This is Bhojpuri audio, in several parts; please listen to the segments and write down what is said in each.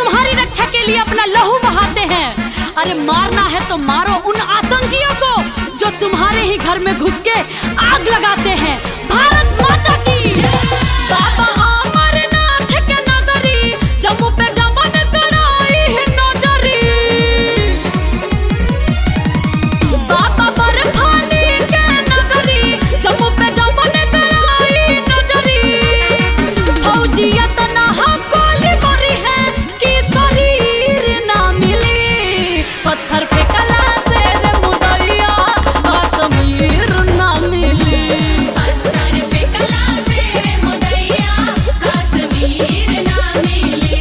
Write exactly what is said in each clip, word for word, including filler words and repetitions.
तुम्हारी रक्षा के लिए अपना लहू बहाते हैं। अरे मारना है तो मारो उन आतंकियों को जो तुम्हारे ही घर में घुस के आग लगाते हैं। भारत माता की। बाबा अमरनाथ के नगरी, जम्मू पे जमन कराई है नजरी। बाबा बर्फानी के नगरी, जम्मू पे जमन कराई नजरी। फौजिया तना गोली मारी है कि शरीर ना मिली। पत्थर फेंकला से रे मुदैया कश्मीर ना मिली। पत्थर फेंकला से रे मुदैया कश्मीर ना मिली।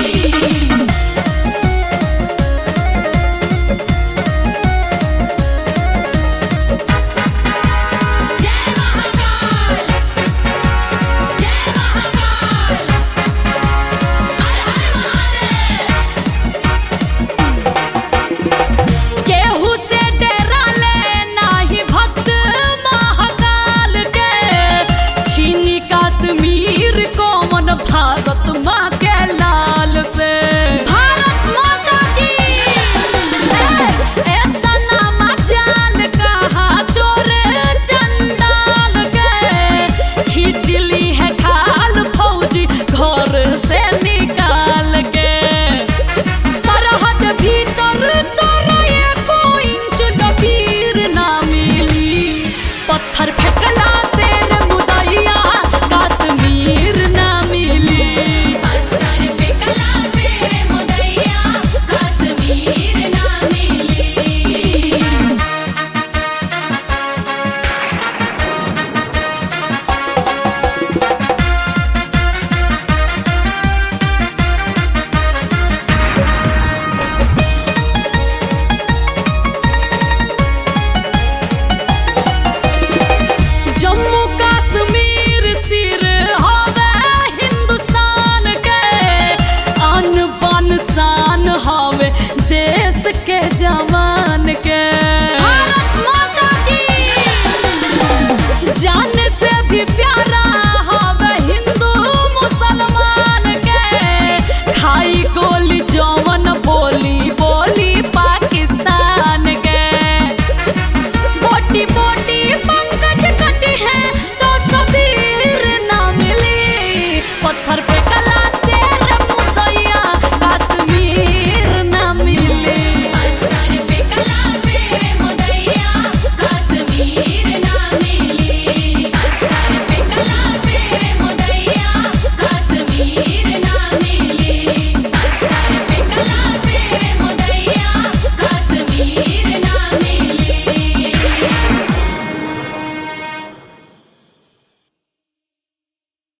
जय महाकाल, जय महाकाल, हर हर महादेव। केहू से डरा ले नाही भक्त महाकाल के। छीनी कश्मीर कौन भारत माँ के लाल से। भारत माता की। एतना मजाल कहा चोर चंडाल के। खींच ली है खाल फौजी घर से निकाल के। सरहद भीतर तोरा एको इंच लकीर ना मिली। पत्थर फेंकला